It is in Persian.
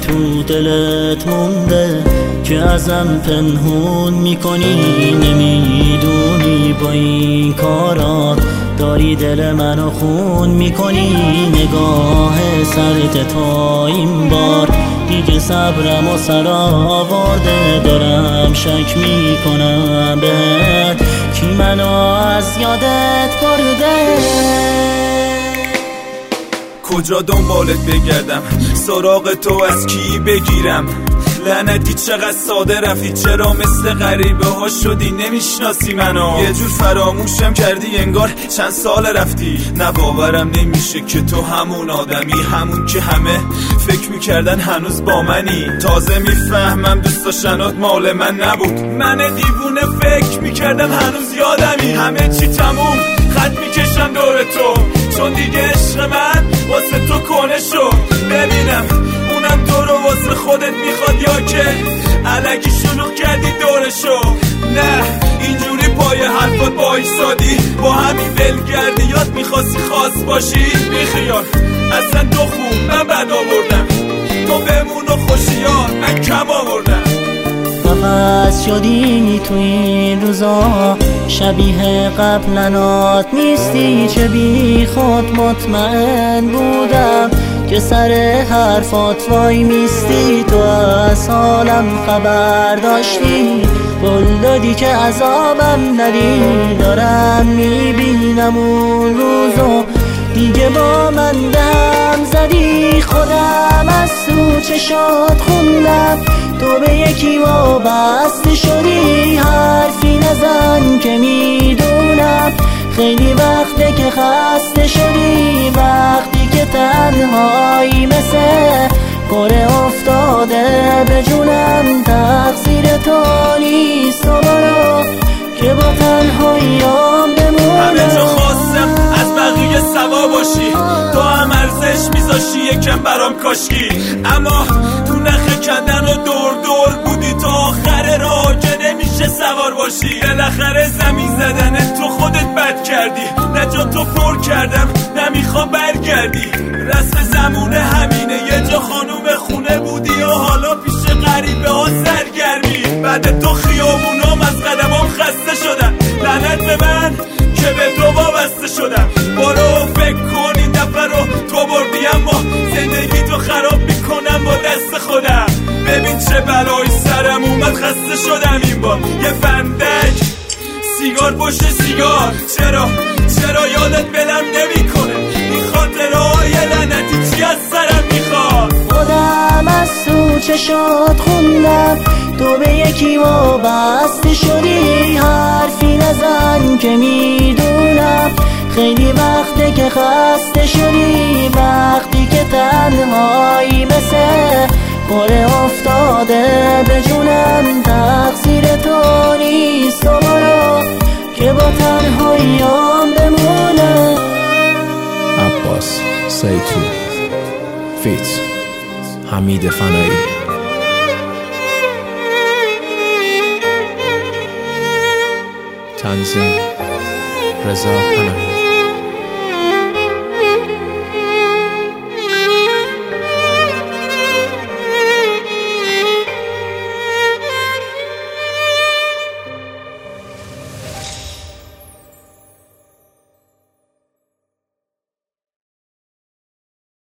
تو دلت مونده که ازم پنهون میکنی، نمیدونی با این کارات داری دل منو خون میکنی. نگاه سرت تا این بار دیگه صبرم و سر آورده، دارم شک میکنم بهت کی منو از یادت برده. کجا دنبالت بگردم، سراغ تو از کی بگیرم؟ لعنتی چقدر ساده رفتی، چرا مثل غریبه ها شدی نمیشناسی منو؟ یه جور فراموشم کردی انگار چند سال رفتی. نه باورم نمیشه که تو همون آدمی، همون که همه فکر میکردن هنوز با منی. تازه میفهمم دوست داشتنات مال من نبود، من دیوونه فکر میکردم هنوز یادمی. همه چی تموم، خط میکشم دور تو، چون دیگه عشق من واسه تو کنه شو. ببینم اونم تو رو واسه خودت میخواد یا که الکی شلوغ کردی دورشو. نه اینجوری پای حرفات با ایستادی، با همین ولگردی یاد میخواستی خاص باشی. بیخیال اصلا تو خوب، من بد آوردم، تو بمون و خوشیار من کم آوردم. عوض شدی تو این روزا، شبیه قبلنات نیستی. چه بی خود مطمئن بودم که سر حرفات وای میستی. تو از حالم خبر داشتی، قول دادی که عذابم ندی. دارم میبینم اون روزو دیگه با من دم زدی. خودم از تو چشات خوندم، تو به یکی وابسته شدی. حرفی نزن که میدونم خیلی وقته که خسته شدی. وقتی که تنهایی مثل کره افتاده به جونم، تقصیر تو نیست و برو که با تنهاییام بمونم. همه جا خواستم از بقیه سوا باشی، تو هم ارزش میذاشی یکم برام کاشکی. اما تو نخ کندن و دور دور بودی تا آخر راه که نمیشه سوار باشی. بالاخره زمین زدن تو خودت بد کردی، نه جا تو پر کردم نمیخوام برگردی. رسم زمونه همینه، یه جا خانوم خونه بودی و حالا پیش غریبه ها سرگرمی. بعد تو خیابونام از قدمام خسته شدن، لعنت به من که به تو وابسته شدم. برو فکر کن این دفعه رو تو بردی، اما زندگی تو خراب میکنم با دست خودم. ببین چه بلایی سرم اومد، خسته شدم این بار. یه فندک سیگار پشت سیگار، چرا یادت بلم نمیکنه این خاطرهای لعنتی؟ چی از سرم میخواد؟ خودم از تو چشات خوندم، تو به یکی وابسته شدی. حرفی نزن که میدونم خیلی وقته که خسته شدی. وقتی که تنهایی مثل کره افتاده به جونم، تقصیر تو نیست و برو که با تنهاییام بمونم. عباس سیتو فیت حمید فنایی. تنظیم رضا پناهی.